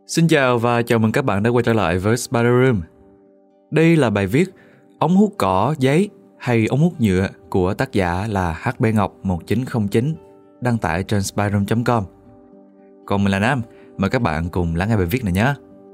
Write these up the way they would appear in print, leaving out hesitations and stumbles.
Xin chào và chào mừng các bạn đã quay trở lại với Spider Room. Đây là bài viết ống hút cỏ, giấy hay ống hút nhựa của tác giả là HB Ngọc 1909, đăng tải trên spiderroom.com. Còn mình là Nam, mời các bạn cùng lắng nghe bài viết này nhé.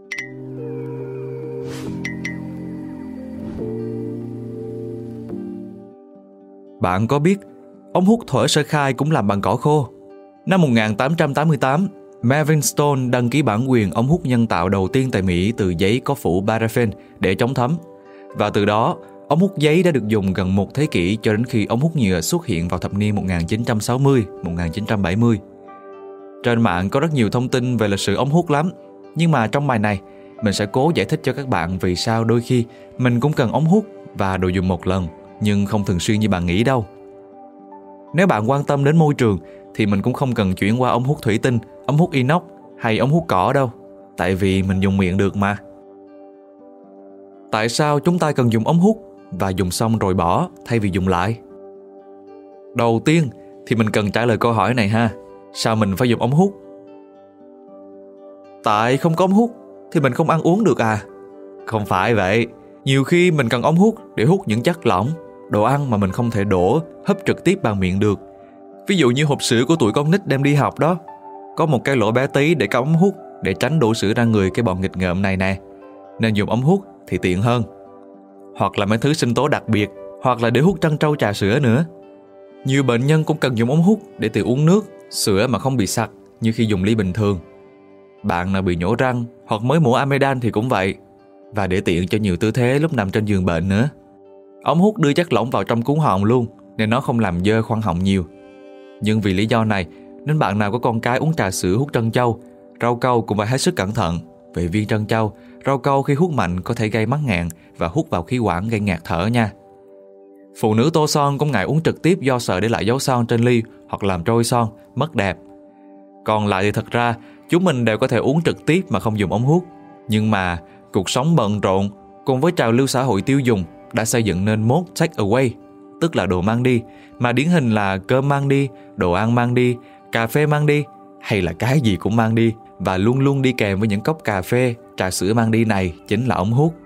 Bạn có biết ống hút thổi sơ khai cũng làm bằng cỏ khô? Năm 1888, Melvin Stone đăng ký bản quyền ống hút nhân tạo đầu tiên tại Mỹ từ giấy có phủ paraffin để chống thấm. Và từ đó, ống hút giấy đã được dùng gần một thế kỷ cho đến khi ống hút nhựa xuất hiện vào thập niên 1960-1970. Trên mạng có rất nhiều thông tin về lịch sử ống hút lắm, nhưng mà trong bài này, mình sẽ cố giải thích cho các bạn vì sao đôi khi mình cũng cần ống hút và đồ dùng một lần, nhưng không thường xuyên như bạn nghĩ đâu. Nếu bạn quan tâm đến môi trường thì mình cũng không cần chuyển qua ống hút thủy tinh, ống hút inox hay ống hút cỏ đâu, tại vì mình dùng miệng được mà. Tại sao chúng ta cần dùng ống hút và dùng xong rồi bỏ thay vì dùng lại? Đầu tiên thì mình cần trả lời câu hỏi này ha. Sao mình phải dùng ống hút? Tại không có ống hút thì mình không ăn uống được à? Không phải vậy. Nhiều khi mình cần ống hút để hút những chất lỏng, đồ ăn mà mình không thể đổ, hấp trực tiếp bằng miệng được. Ví dụ như hộp sữa của tụi con nít đem đi học đó, có một cái lỗ bé tí để cắm ống hút để tránh đổ sữa ra người cái bọn nghịch ngợm này nè. Nên dùng ống hút thì tiện hơn. Hoặc là mấy thứ sinh tố đặc biệt, hoặc là để hút trân trâu trà sữa nữa. Nhiều bệnh nhân cũng cần dùng ống hút để tự uống nước, sữa mà không bị sặc như khi dùng ly bình thường. Bạn nào bị nhổ răng hoặc mới mổ amidan thì cũng vậy. Và để tiện cho nhiều tư thế lúc nằm trên giường bệnh nữa. Ống hút đưa chất lỏng vào trong cuống họng luôn, nên nó không làm dơ khoang họng nhiều. Nhưng vì lý do này nên bạn nào có con cái uống trà sữa hút trân châu, rau câu cũng phải hết sức cẩn thận. Vì viên trân châu, rau câu khi hút mạnh có thể gây mắc nghẹn và hút vào khí quản gây ngạt thở nha. Phụ nữ tô son cũng ngại uống trực tiếp do sợ để lại dấu son trên ly hoặc làm trôi son, mất đẹp. Còn lại thì thật ra chúng mình đều có thể uống trực tiếp mà không dùng ống hút. Nhưng mà cuộc sống bận rộn cùng với trào lưu xã hội tiêu dùng đã xây dựng nên mốt take away, tức là đồ mang đi, mà điển hình là cơm mang đi, đồ ăn mang đi, cà phê mang đi, hay là cái gì cũng mang đi, và luôn luôn đi kèm với những cốc cà phê, trà sữa mang đi này chính là ống hút.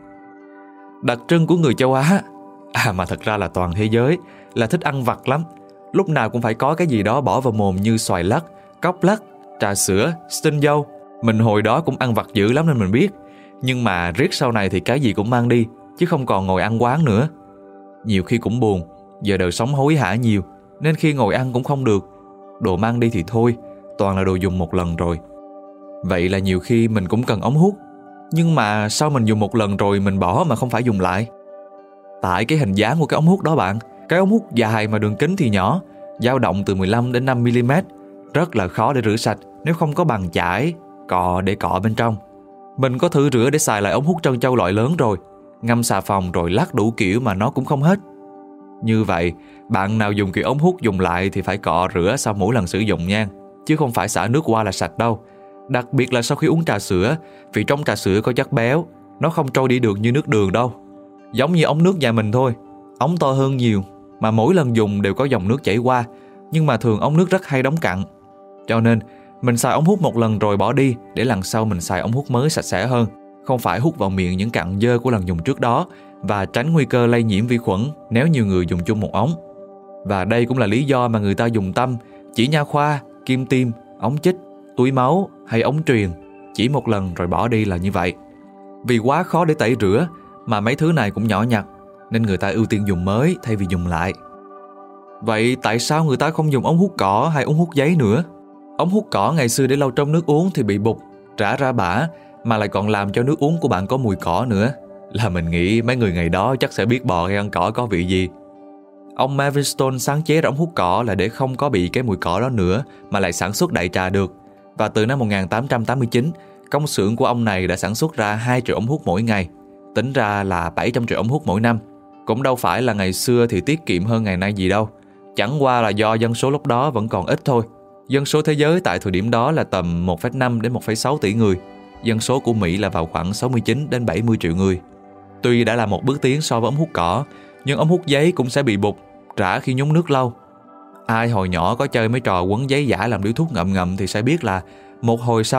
Đặc trưng của người châu Á, mà thật ra là toàn thế giới, là thích ăn vặt lắm. Lúc nào cũng phải có cái gì đó bỏ vào mồm như xoài lắc, cóc lắc, trà sữa, stin dâu. Mình hồi đó cũng ăn vặt dữ lắm nên mình biết. Nhưng mà riết sau này thì cái gì cũng mang đi, chứ không còn ngồi ăn quán nữa. Nhiều khi cũng buồn, giờ đời sống hối hả nhiều, nên khi ngồi ăn cũng không được. Đồ mang đi thì thôi, toàn là đồ dùng một lần rồi. Vậy là nhiều khi mình cũng cần ống hút. Nhưng mà sao mình dùng một lần rồi mình bỏ mà không phải dùng lại? Tại cái hình dáng của cái ống hút đó bạn. Cái ống hút dài mà đường kính thì nhỏ, dao động từ 15 đến 5mm. Rất là khó để rửa sạch nếu không có bàn chải, cọ để cọ bên trong. Mình có thử rửa để xài lại ống hút trân châu loại lớn rồi, ngâm xà phòng rồi lắc đủ kiểu mà nó cũng không hết. Như vậy, bạn nào dùng kiểu ống hút dùng lại thì phải cọ rửa sau mỗi lần sử dụng nha, chứ không phải xả nước qua là sạch đâu. Đặc biệt là sau khi uống trà sữa, vì trong trà sữa có chất béo, nó không trôi đi được như nước đường đâu. Giống như ống nước nhà mình thôi, ống to hơn nhiều, mà mỗi lần dùng đều có dòng nước chảy qua, nhưng mà thường ống nước rất hay đóng cặn. Cho nên, mình xài ống hút một lần rồi bỏ đi, để lần sau mình xài ống hút mới sạch sẽ hơn, không phải hút vào miệng những cặn dơ của lần dùng trước đó, và tránh nguy cơ lây nhiễm vi khuẩn nếu nhiều người dùng chung một ống. Và đây cũng là lý do mà người ta dùng tăm, chỉ nha khoa, kim tiêm, ống chích, túi máu hay ống truyền chỉ một lần rồi bỏ đi là như vậy. Vì quá khó để tẩy rửa, mà mấy thứ này cũng nhỏ nhặt, nên người ta ưu tiên dùng mới thay vì dùng lại. Vậy tại sao người ta không dùng ống hút cỏ hay ống hút giấy nữa? Ống hút cỏ ngày xưa để lau trong nước uống thì bị bục, rã ra bã, mà lại còn làm cho nước uống của bạn có mùi cỏ nữa. Là mình nghĩ mấy người ngày đó chắc sẽ biết bò hay ăn cỏ có vị gì. Ông Melvin Stone sáng chế ra ống hút cỏ là để không có bị cái mùi cỏ đó nữa, mà lại sản xuất đại trà được. Và từ năm 1889, công xưởng của ông này đã sản xuất ra 2 triệu ống hút mỗi ngày. Tính ra là 700 triệu ống hút mỗi năm. Cũng đâu phải là ngày xưa thì tiết kiệm hơn ngày nay gì đâu. Chẳng qua là do dân số lúc đó vẫn còn ít thôi. Dân số thế giới tại thời điểm đó là tầm 1,5 đến 1,6 tỷ người. Dân số của Mỹ là vào khoảng 69 đến 70 triệu người. Tuy đã là một bước tiến so với ống hút cỏ, nhưng ống hút giấy cũng sẽ bị bục, rã khi nhúng nước lâu. Ai hồi nhỏ có chơi mấy trò quấn giấy giả làm điếu thuốc ngậm ngậm thì sẽ biết là một hồi sau,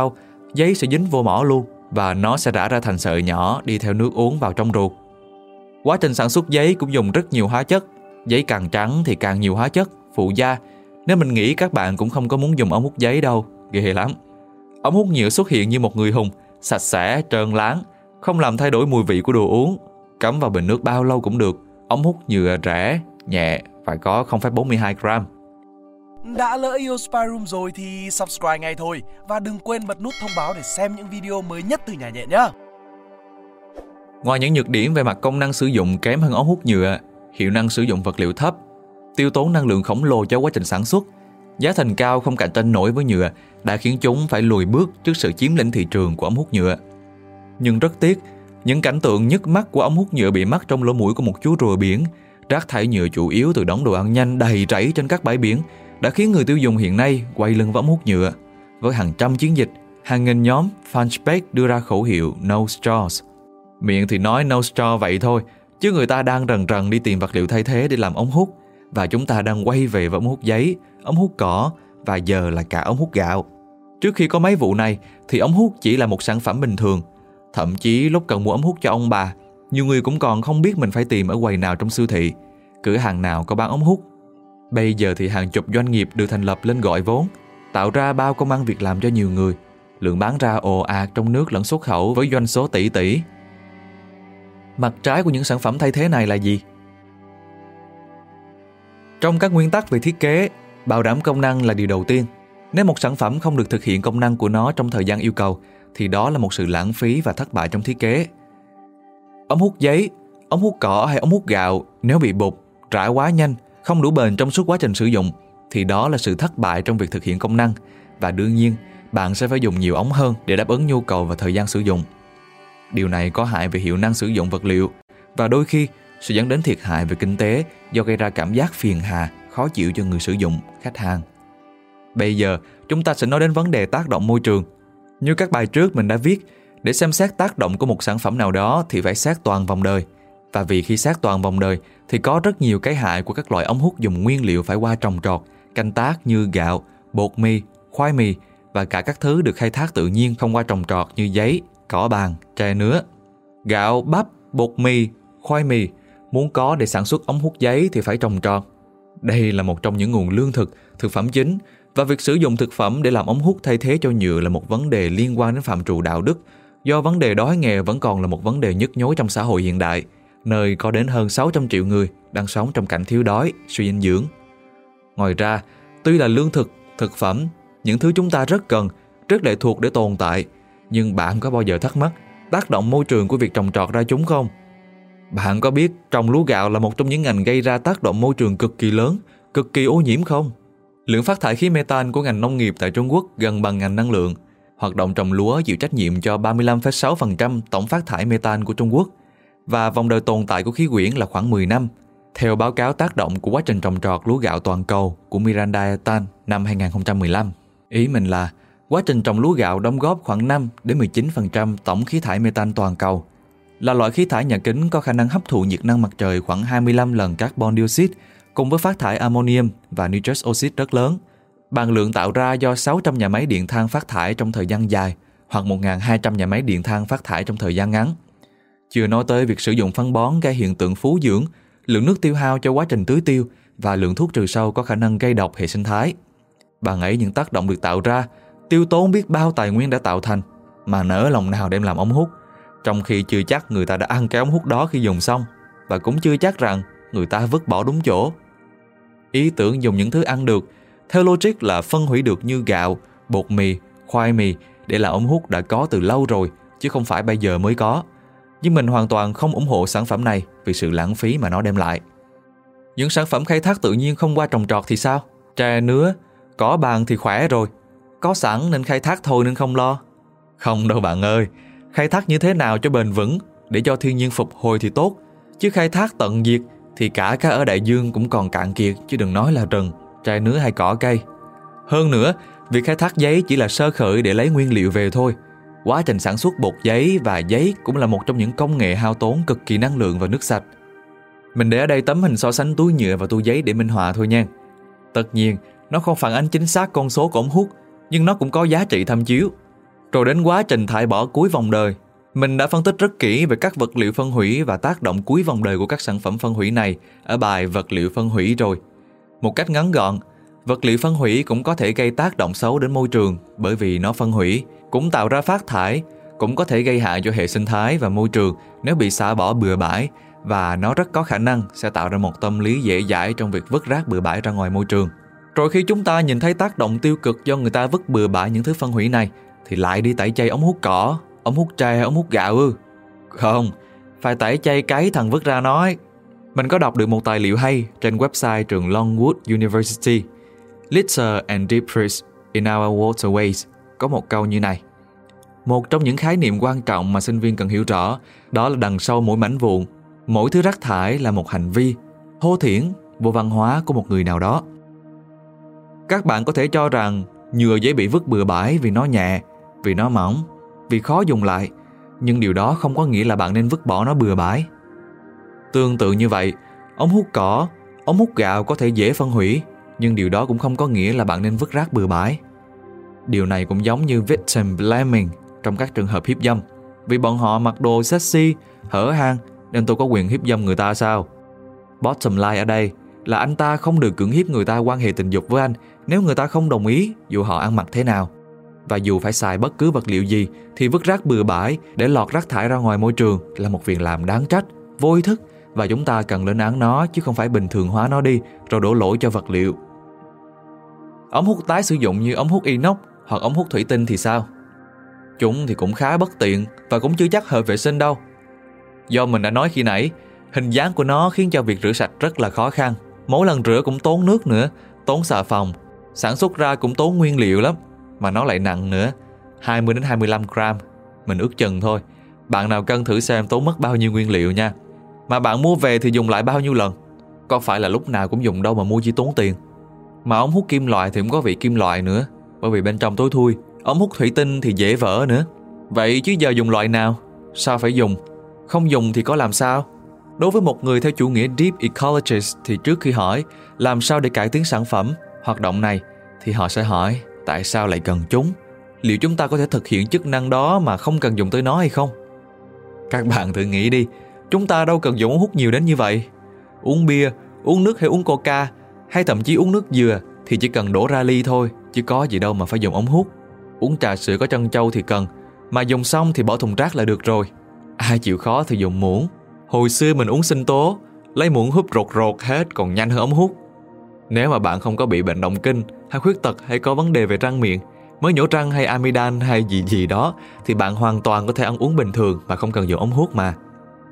giấy sẽ dính vô mỏ luôn và nó sẽ rã ra thành sợi nhỏ đi theo nước uống vào trong ruột. Quá trình sản xuất giấy cũng dùng rất nhiều hóa chất. Giấy càng trắng thì càng nhiều hóa chất, phụ gia, nên mình nghĩ các bạn cũng không có muốn dùng ống hút giấy đâu, ghê lắm. Ống hút nhựa xuất hiện như một người hùng, sạch sẽ, trơn láng, không làm thay đổi mùi vị của đồ uống. Cắm vào bình nước bao lâu cũng được. Ống hút nhựa rẻ, nhẹ, phải có 0,42 gram. Đã lỡ yêu Spy Room rồi thì subscribe ngay thôi. Và đừng quên bật nút thông báo để xem những video mới nhất từ nhà nhện nhé. Ngoài những nhược điểm về mặt công năng sử dụng kém hơn ống hút nhựa, hiệu năng sử dụng vật liệu thấp, tiêu tốn năng lượng khổng lồ cho quá trình sản xuất, giá thành cao không cạnh tranh nổi với nhựa đã khiến chúng phải lùi bước trước sự chiếm lĩnh thị trường của ống hút nhựa. Nhưng rất tiếc, những cảnh tượng nhức mắt của ống hút nhựa bị mắc trong lỗ mũi của một chú rùa biển, rác thải nhựa chủ yếu từ đống đồ ăn nhanh đầy rẫy trên các bãi biển đã khiến người tiêu dùng hiện nay quay lưng với ống hút nhựa. Với hàng trăm chiến dịch, hàng nghìn nhóm fanpage đưa ra khẩu hiệu No Straws. Miệng thì nói no straw vậy thôi, chứ người ta đang rần rần đi tìm vật liệu thay thế để làm ống hút, và chúng ta đang quay về với ống hút giấy, ống hút cỏ và giờ là cả ống hút gạo. Trước khi có mấy vụ này thì ống hút chỉ là một sản phẩm bình thường. Thậm chí lúc cần mua ống hút cho ông bà, nhiều người cũng còn không biết mình phải tìm ở quầy nào trong siêu thị, cửa hàng nào có bán ống hút. Bây giờ thì hàng chục doanh nghiệp được thành lập lên gọi vốn, tạo ra bao công ăn việc làm cho nhiều người. Lượng bán ra ồ ạt trong nước lẫn xuất khẩu với doanh số tỷ tỷ. Mặt trái của những sản phẩm thay thế này là gì? Trong các nguyên tắc về thiết kế, bảo đảm công năng là điều đầu tiên. Nếu một sản phẩm không được thực hiện công năng của nó trong thời gian yêu cầu, thì đó là một sự lãng phí và thất bại trong thiết kế. Ống hút giấy, ống hút cỏ hay ống hút gạo nếu bị bục, rã quá nhanh, không đủ bền trong suốt quá trình sử dụng, thì đó là sự thất bại trong việc thực hiện công năng. Và đương nhiên, bạn sẽ phải dùng nhiều ống hơn để đáp ứng nhu cầu và thời gian sử dụng. Điều này có hại về hiệu năng sử dụng vật liệu và đôi khi sẽ dẫn đến thiệt hại về kinh tế do gây ra cảm giác phiền hà, khó chịu cho người sử dụng, khách hàng. Bây giờ, chúng ta sẽ nói đến vấn đề tác động môi trường. Như các bài trước mình đã viết, để xem xét tác động của một sản phẩm nào đó thì phải xét toàn vòng đời. Và vì khi xét toàn vòng đời thì có rất nhiều cái hại của các loại ống hút dùng nguyên liệu phải qua trồng trọt, canh tác như gạo, bột mì, khoai mì và cả các thứ được khai thác tự nhiên không qua trồng trọt như giấy, cỏ bàn, tre nứa. Gạo, bắp, bột mì, khoai mì muốn có để sản xuất ống hút giấy thì phải trồng trọt. Đây là một trong những nguồn lương thực, thực phẩm chính, và việc sử dụng thực phẩm để làm ống hút thay thế cho nhựa là một vấn đề liên quan đến phạm trù đạo đức, do vấn đề đói nghèo vẫn còn là một vấn đề nhức nhối trong xã hội hiện đại, nơi có đến hơn 600 triệu người đang sống trong cảnh thiếu đói, suy dinh dưỡng. Ngoài ra, tuy là lương thực, thực phẩm, những thứ chúng ta rất cần, rất lệ thuộc để tồn tại, nhưng bạn có bao giờ thắc mắc tác động môi trường của việc trồng trọt ra chúng không? Bạn có biết trồng lúa gạo là một trong những ngành gây ra tác động môi trường cực kỳ lớn, cực kỳ ô nhiễm không? Lượng phát thải khí methane của ngành nông nghiệp tại Trung Quốc gần bằng ngành năng lượng. Hoạt động trồng lúa chịu trách nhiệm cho 35,6% tổng phát thải methane của Trung Quốc, và vòng đời tồn tại của khí quyển là khoảng 10 năm, theo báo cáo tác động của quá trình trồng trọt lúa gạo toàn cầu của Miranda Etan năm 2015. Ý mình là quá trình trồng lúa gạo đóng góp khoảng 5-19% tổng khí thải methane toàn cầu, là loại khí thải nhà kính có khả năng hấp thụ nhiệt năng mặt trời khoảng 25 lần carbon dioxide, cùng với phát thải ammonium và nitrous oxide rất lớn, bằng lượng tạo ra do 600 nhà máy điện than phát thải trong thời gian dài hoặc 1.200 nhà máy điện than phát thải trong thời gian ngắn. Chưa nói tới việc sử dụng phân bón gây hiện tượng phú dưỡng, lượng nước tiêu hao cho quá trình tưới tiêu và lượng thuốc trừ sâu có khả năng gây độc hệ sinh thái. Bằng ấy những tác động được tạo ra, tiêu tốn biết bao tài nguyên đã tạo thành, mà nỡ lòng nào đem làm ống hút, trong khi chưa chắc người ta đã ăn cái ống hút đó khi dùng xong, và cũng chưa chắc rằng người ta vứt bỏ đúng chỗ. Ý tưởng dùng những thứ ăn được, theo logic là phân hủy được như gạo, bột mì, khoai mì để làm ống hút đã có từ lâu rồi, chứ không phải bây giờ mới có. Nhưng mình hoàn toàn không ủng hộ sản phẩm này vì sự lãng phí mà nó đem lại. Những sản phẩm khai thác tự nhiên không qua trồng trọt thì sao? Tre nứa, cỏ bàn thì khỏe rồi, có sẵn nên khai thác thôi nên không lo. Không đâu bạn ơi, khai thác như thế nào cho bền vững để cho thiên nhiên phục hồi thì tốt, chứ khai thác tận diệt thì cả cá ở đại dương cũng còn cạn kiệt, chứ đừng nói là rừng, tre nứa hay cỏ cây. Hơn nữa, việc khai thác giấy chỉ là sơ khởi để lấy nguyên liệu về thôi. Quá trình sản xuất bột giấy và giấy cũng là một trong những công nghệ hao tốn cực kỳ năng lượng và nước sạch. Mình để ở đây tấm hình so sánh túi nhựa và túi giấy để minh họa thôi nha. Tất nhiên, nó không phản ánh chính xác con số của ống hút, nhưng nó cũng có giá trị tham chiếu. Rồi đến quá trình thải bỏ cuối vòng đời. Mình đã phân tích rất kỹ về các vật liệu phân hủy và tác động cuối vòng đời của các sản phẩm phân hủy này ở bài vật liệu phân hủy rồi. Một cách ngắn gọn, vật liệu phân hủy cũng có thể gây tác động xấu đến môi trường bởi vì nó phân hủy, cũng tạo ra phát thải, cũng có thể gây hại cho hệ sinh thái và môi trường nếu bị xả bỏ bừa bãi, và nó rất có khả năng sẽ tạo ra một tâm lý dễ dãi trong việc vứt rác bừa bãi ra ngoài môi trường. Rồi khi chúng ta nhìn thấy tác động tiêu cực do người ta vứt bừa bãi những thứ phân hủy này thì lại đi tẩy chay ống hút cỏ, ống hút tre, ống hút gạo ư? Không, phải tẩy chay cái thằng vứt ra nói. Mình có đọc được một tài liệu hay trên website trường Longwood University, Litter and Debris in Our Waterways, có một câu như này. Một trong những khái niệm quan trọng mà sinh viên cần hiểu rõ đó là đằng sau mỗi mảnh vụn, mỗi thứ rác thải là một hành vi, thô thiển, vô văn hóa của một người nào đó. Các bạn có thể cho rằng nhựa dễ bị vứt bừa bãi vì nó nhẹ, vì nó mỏng, vì khó dùng lại, nhưng điều đó không có nghĩa là bạn nên vứt bỏ nó bừa bãi. Tương tự như vậy, ống hút cỏ, ống hút gạo có thể dễ phân hủy, nhưng điều đó cũng không có nghĩa là bạn nên vứt rác bừa bãi. Điều này cũng giống như victim blaming trong các trường hợp hiếp dâm. Vì bọn họ mặc đồ sexy, hở hang nên tôi có quyền hiếp dâm người ta sao? Bottom line ở đây là anh ta không được cưỡng hiếp người ta quan hệ tình dục với anh nếu người ta không đồng ý, dù họ ăn mặc thế nào. Và dù phải xài bất cứ vật liệu gì thì vứt rác bừa bãi để lọt rác thải ra ngoài môi trường là một việc làm đáng trách, vô ý thức, và chúng ta cần lên án nó chứ không phải bình thường hóa nó đi rồi đổ lỗi cho vật liệu. Ống hút tái sử dụng như ống hút inox hoặc ống hút thủy tinh thì sao? Chúng thì cũng khá bất tiện và cũng chưa chắc hợp vệ sinh đâu. Do mình đã nói khi nãy, hình dáng của nó khiến cho việc rửa sạch rất là khó khăn. Mỗi lần rửa cũng tốn nước nữa, tốn xà phòng. Sản xuất ra cũng tốn nguyên liệu lắm, mà nó lại nặng nữa, 20 đến 25 gram. Mình ước chừng thôi. Bạn nào cân thử xem tốn mất bao nhiêu nguyên liệu nha. Mà bạn mua về thì dùng lại bao nhiêu lần? Có phải là lúc nào cũng dùng đâu mà mua chỉ tốn tiền. Mà ống hút kim loại thì cũng có vị kim loại nữa, bởi vì bên trong tối thui. Ống hút thủy tinh thì dễ vỡ nữa. Vậy chứ giờ dùng loại nào? Sao phải dùng? Không dùng thì có làm sao? Đối với một người theo chủ nghĩa Deep Ecologist thì trước khi hỏi làm sao để cải tiến sản phẩm, hoạt động này, thì họ sẽ hỏi tại sao lại cần chúng? Liệu chúng ta có thể thực hiện chức năng đó mà không cần dùng tới nó hay không? Các bạn thử nghĩ đi, chúng ta đâu cần dùng ống hút nhiều đến như vậy. Uống bia, uống nước hay uống coca, hay thậm chí uống nước dừa thì chỉ cần đổ ra ly thôi, chứ có gì đâu mà phải dùng ống hút. Uống trà sữa có trân châu thì cần, mà dùng xong thì bỏ thùng rác là được rồi. Ai chịu khó thì dùng muỗng. Hồi xưa mình uống sinh tố, lấy muỗng húp rột rột hết còn nhanh hơn ống hút. Nếu mà bạn không có bị bệnh động kinh, hay khuyết tật, hay có vấn đề về răng miệng, mới nhổ răng hay amidan hay gì đó, thì bạn hoàn toàn có thể ăn uống bình thường mà không cần dùng ống hút mà.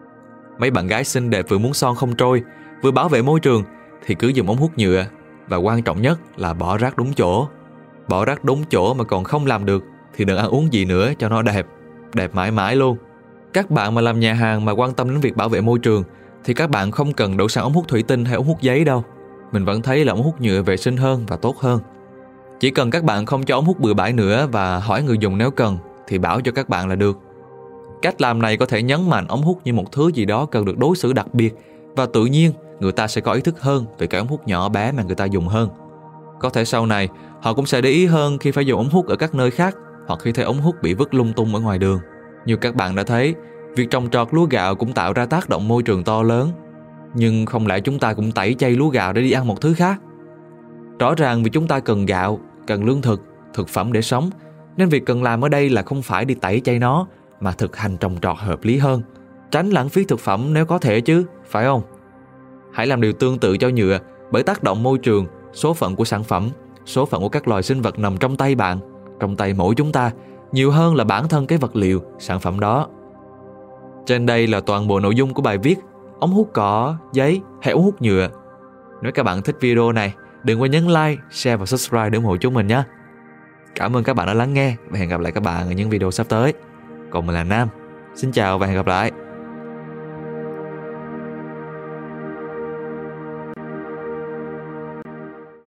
Mấy bạn gái xinh đẹp vừa muốn son không trôi, vừa bảo vệ môi trường thì cứ dùng ống hút nhựa. Và quan trọng nhất là bỏ rác đúng chỗ. Bỏ rác đúng chỗ mà còn không làm được thì đừng ăn uống gì nữa cho nó đẹp. Đẹp mãi mãi luôn. Các bạn mà làm nhà hàng mà quan tâm đến việc bảo vệ môi trường thì các bạn không cần đổ sang ống hút thủy tinh hay ống hút giấy đâu. Mình vẫn thấy là ống hút nhựa vệ sinh hơn và tốt hơn. Chỉ cần các bạn không cho ống hút bừa bãi nữa và hỏi người dùng nếu cần thì bảo cho các bạn là được. Cách làm này có thể nhấn mạnh ống hút như một thứ gì đó cần được đối xử đặc biệt, và tự nhiên người ta sẽ có ý thức hơn về cái ống hút nhỏ bé mà người ta dùng hơn. Có thể sau này họ cũng sẽ để ý hơn khi phải dùng ống hút ở các nơi khác, hoặc khi thấy ống hút bị vứt lung tung ở ngoài đường. Như các bạn đã thấy, việc trồng trọt lúa gạo cũng tạo ra tác động môi trường to lớn. Nhưng không lẽ chúng ta cũng tẩy chay lúa gạo để đi ăn một thứ khác? Rõ ràng vì chúng ta cần gạo, cần lương thực, thực phẩm để sống, nên việc cần làm ở đây là không phải đi tẩy chay nó, mà thực hành trồng trọt hợp lý hơn. Tránh lãng phí thực phẩm nếu có thể chứ, phải không? Hãy làm điều tương tự cho nhựa, bởi tác động môi trường, số phận của sản phẩm, số phận của các loài sinh vật nằm trong tay bạn, trong tay mỗi chúng ta, nhiều hơn là bản thân cái vật liệu, sản phẩm đó. Trên đây là toàn bộ nội dung của bài viết ống hút cỏ, giấy hay ống hút nhựa. Nếu các bạn thích video này, đừng quên nhấn like, share và subscribe để ủng hộ chúng mình nhé. Cảm ơn các bạn đã lắng nghe và hẹn gặp lại các bạn ở những video sắp tới. Còn mình là Nam. Xin chào và hẹn gặp lại.